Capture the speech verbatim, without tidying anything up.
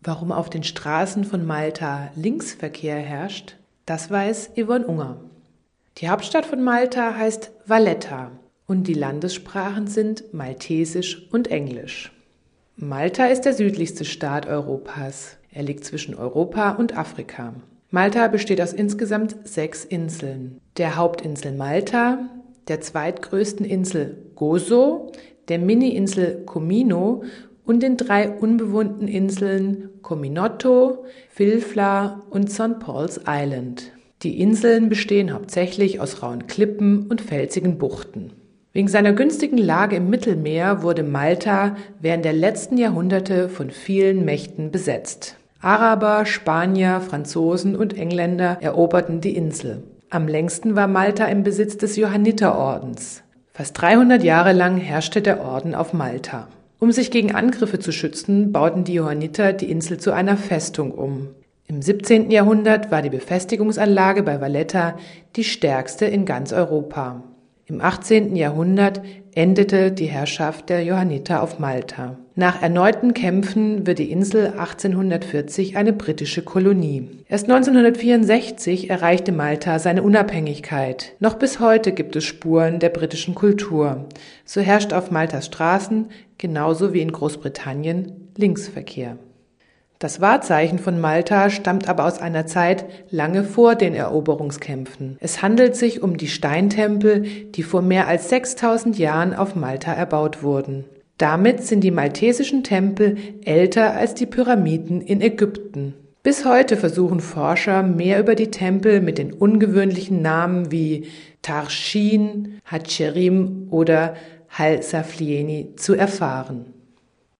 Warum auf den Straßen von Malta Linksverkehr herrscht, das weiß Yvonne Unger. Die Hauptstadt von Malta heißt Valletta und die Landessprachen sind Maltesisch und Englisch. Malta ist der südlichste Staat Europas. Er liegt zwischen Europa und Afrika. Malta besteht aus insgesamt sechs Inseln. Der Hauptinsel Malta, der zweitgrößten Insel Gozo, der Mini-Insel Comino und den drei unbewohnten Inseln Cominotto, Filfla und Saint Paul's Island. Die Inseln bestehen hauptsächlich aus rauen Klippen und felsigen Buchten. Wegen seiner günstigen Lage im Mittelmeer wurde Malta während der letzten Jahrhunderte von vielen Mächten besetzt. Araber, Spanier, Franzosen und Engländer eroberten die Insel. Am längsten war Malta im Besitz des Johanniterordens. Fast dreihundert Jahre lang herrschte der Orden auf Malta. Um sich gegen Angriffe zu schützen, bauten die Johanniter die Insel zu einer Festung um. Im siebzehnten Jahrhundert war die Befestigungsanlage bei Valletta die stärkste in ganz Europa. Im achtzehnten Jahrhundert endete die Herrschaft der Johanniter auf Malta. Nach erneuten Kämpfen wird die Insel achtzehnhundertvierzig eine britische Kolonie. Erst neunzehnhundertvierundsechzig erreichte Malta seine Unabhängigkeit. Noch bis heute gibt es Spuren der britischen Kultur. So herrscht auf Maltas Straßen, genauso wie in Großbritannien, Linksverkehr. Das Wahrzeichen von Malta stammt aber aus einer Zeit lange vor den Eroberungskämpfen. Es handelt sich um die Steintempel, die vor mehr als sechstausend Jahren auf Malta erbaut wurden. Damit sind die maltesischen Tempel älter als die Pyramiden in Ägypten. Bis heute versuchen Forscher, mehr über die Tempel mit den ungewöhnlichen Namen wie Tarshin, Hatscherim oder Hal Saflieni zu erfahren.